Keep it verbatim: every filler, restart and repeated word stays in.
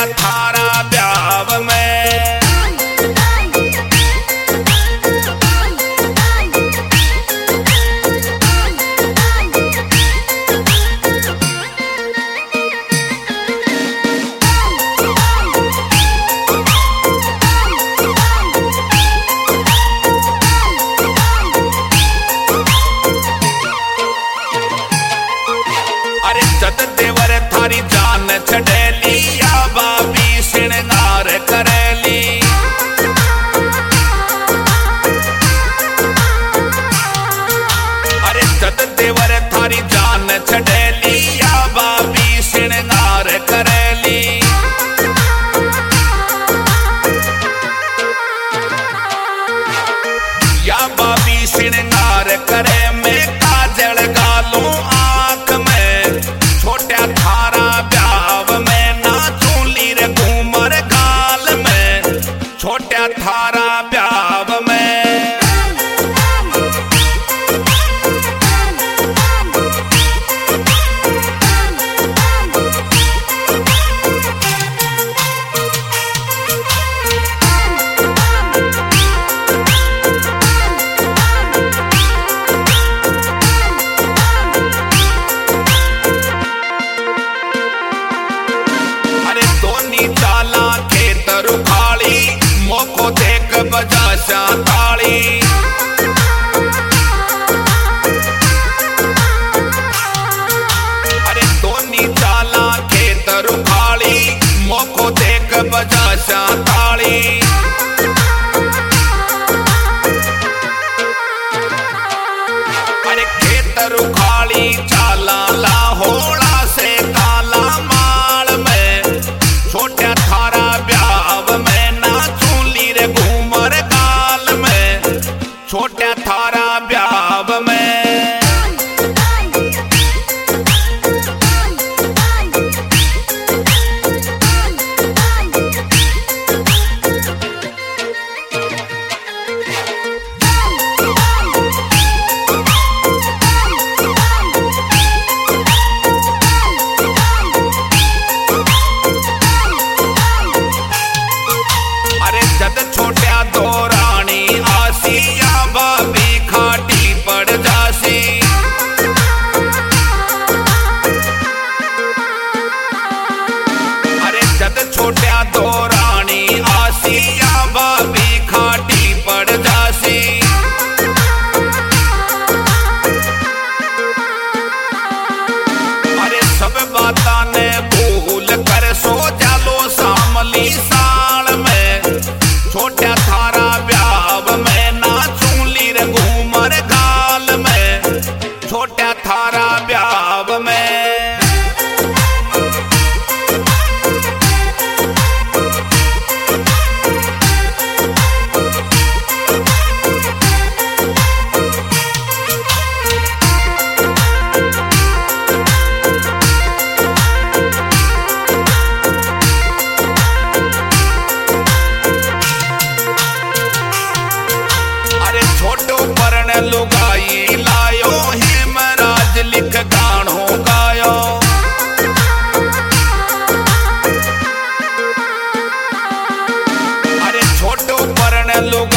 थारा ब्याव में। अरे जद देवर थारी जान छड़ेली या बाबी श्रृंगार करेली। अरे जद देवर थारी जान छड़ेली या बाबी श्रृंगार करेली। या बाबी श्रृंगार करे में काजल गालूं आंख में। छोटा थारा ब्याव में नाचूली रे घूमर गाल में। छोटा थारा ब्याव में। चाला खेत रुखाली मोको देख बजा ताली। अरे दोनी चाला खेत रुखाली मोको देख बजा ताली। अरे खेत रुखाली चाला लाहोड़ा से काला माल में। छोटा थारा ब्याव में नाचूली रे घूमर गाल में। छोटा थारा ब्याव में। जद छोटा दो रानी आसी या बाबी खाटी पड़ जासी। अरे जद छोटा दो रानी आसी या बाबी खाटी पड़ जासी। अरे सब बातां ने भूल कर सो जालो सामली साल में। छोटा थारा ब्याव में नाचूली रे घूमर गाल में। छोटा थारा ब्याव में। छोटो परण लुगाई लायो हेमराज लिख गानो गायो। अरे छोटो परण लुगाई